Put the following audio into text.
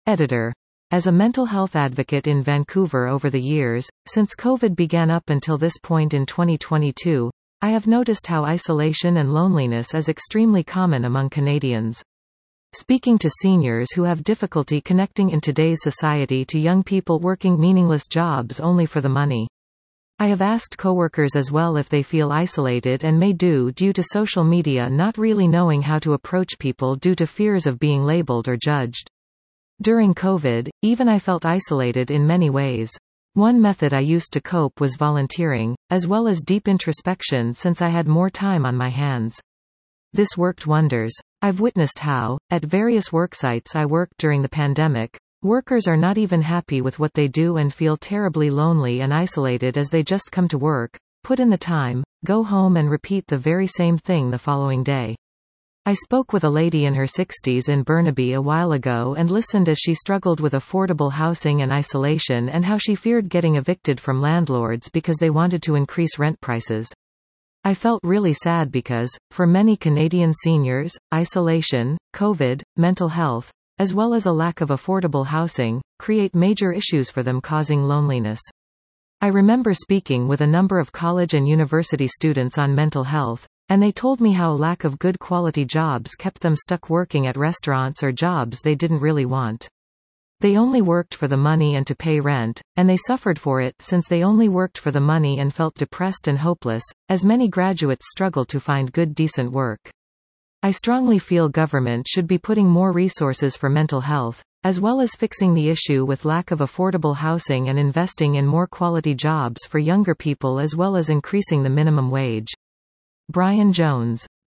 Editor. As a mental health advocate in Vancouver over the years, since COVID began up until this point in 2022, I have noticed how isolation and loneliness is extremely common among Canadians. Speaking to seniors who have difficulty connecting in today's society to young people working meaningless jobs only for the money. I have asked coworkers as well if they feel isolated and may due to social media not really knowing how to approach people due to fears of being labeled or judged. During COVID, even I felt isolated in many ways. One method I used to cope was volunteering, as well as deep introspection since I had more time on my hands. This worked wonders. I've witnessed how, at various worksites I worked during the pandemic, workers are not even happy with what they do and feel terribly lonely and isolated as they just come to work, put in the time, go home and repeat the very same thing the following day. I spoke with a lady in her 60s in Burnaby a while ago and listened as she struggled with affordable housing and isolation and how she feared getting evicted from landlords because they wanted to increase rent prices. I felt really sad because, for many Canadian seniors, isolation, COVID, mental health, as well as a lack of affordable housing, create major issues for them causing loneliness. I remember speaking with a number of college and university students on mental health, and they told me how a lack of good quality jobs kept them stuck working at restaurants or jobs they didn't really want. They only worked for the money and to pay rent, and they suffered for it since they only worked for the money and felt depressed and hopeless, as many graduates struggle to find good decent work. I strongly feel government should be putting more resources for mental health, as well as fixing the issue with lack of affordable housing and investing in more quality jobs for younger people as well as increasing the minimum wage. Brian Jones.